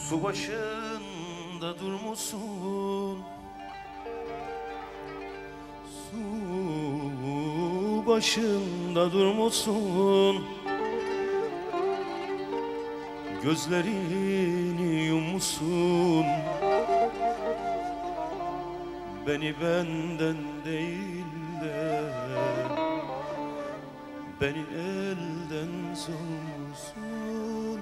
Su başında durmuşsun, su başında durmuşsun, gözlerini yummuşsun. Beni benden değil de beni elden sormuşsun.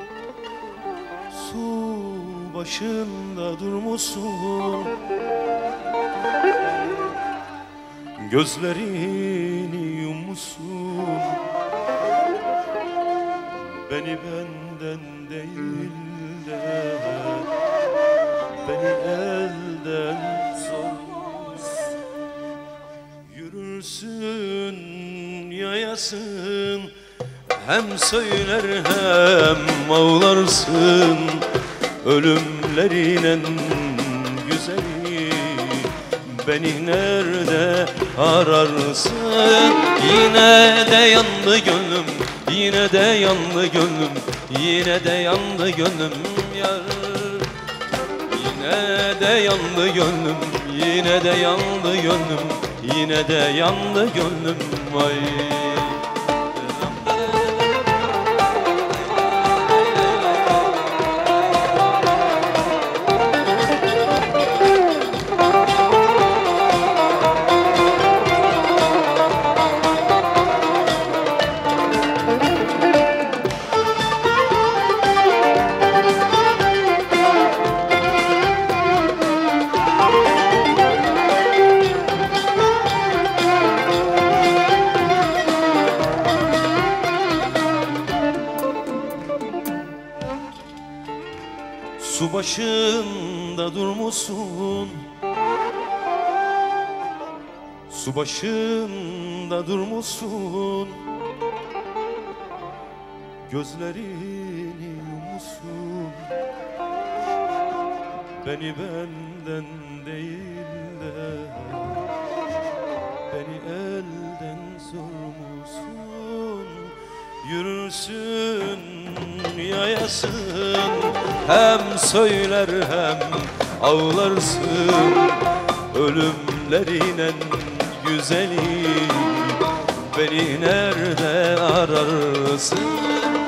Su başında durmuşsun, gözlerini yummuşsun. Beni benden değil de beni elden sormuşsun. Yürürsün yayasın, hem söyler hem ağlarsın. Ölümlerin en güzeli, beni nerede ararsın? Yine de yandı gönlüm, yine de yandı gönlüm, yine de yandı gönlüm yar. Yine de yandı gönlüm, yine de yandı gönlüm, yine de yandı gönlüm vay. Su başında durmuşsun, su başında durmuşsun, gözlerini yummuşsun. Beni benden değil de beni elden sormuşsun. Yürürsün yayasın, hem söyler hem ağlarsın. Ölümlerin en güzeli, beni nerede ararsın?